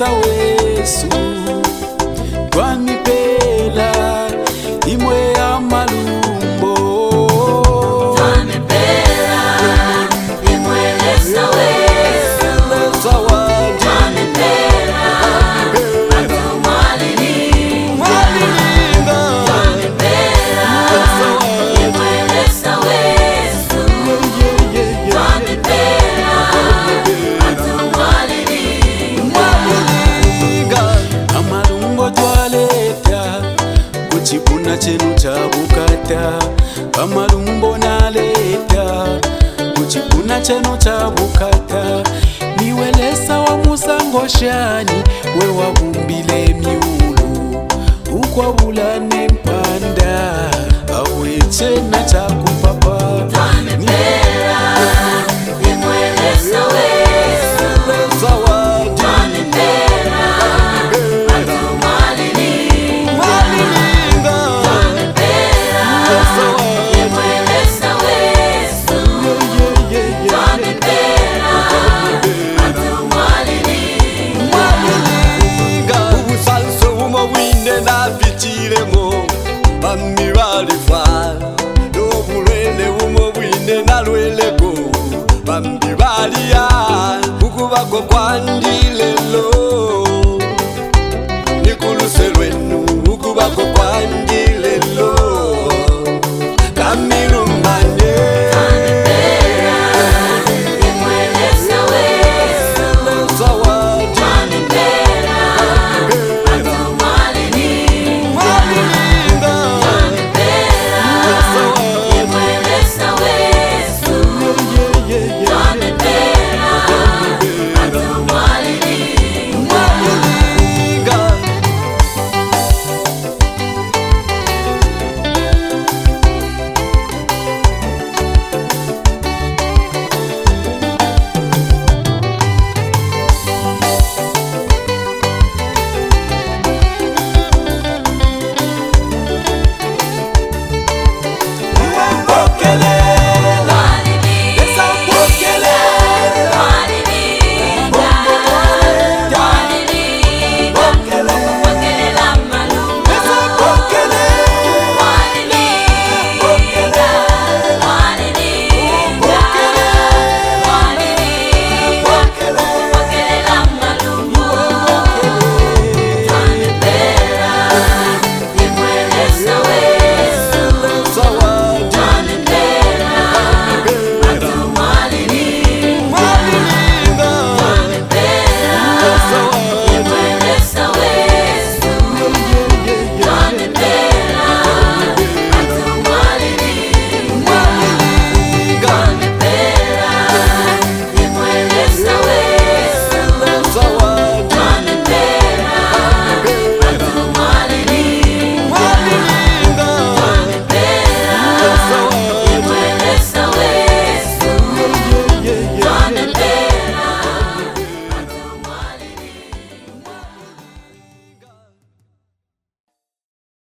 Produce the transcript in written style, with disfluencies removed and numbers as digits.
niwelesa wesu twanipela imwe ya malumbo twanipela imwelesa wesu twanipela atumwalilinga twanipela imwelesa wesu twanipela atumwalilinga amalumbo twaleta kuchipuna chenu cha bukata amalumbo naleta kuchipuna chenu cha bukata niwelesa wa musangoshani we wabumbile miulu ukwabulane mpanda awechena cha kupapa twanipela imwelesa wesu twanipela atumwalilinga twanipela imwelesa wesu twanipela atumwalilinga ubusanso bumobwine nafichilemo bammi balifa n'obulwele bumobwine nalweleko bambi baliya ukubako kwanje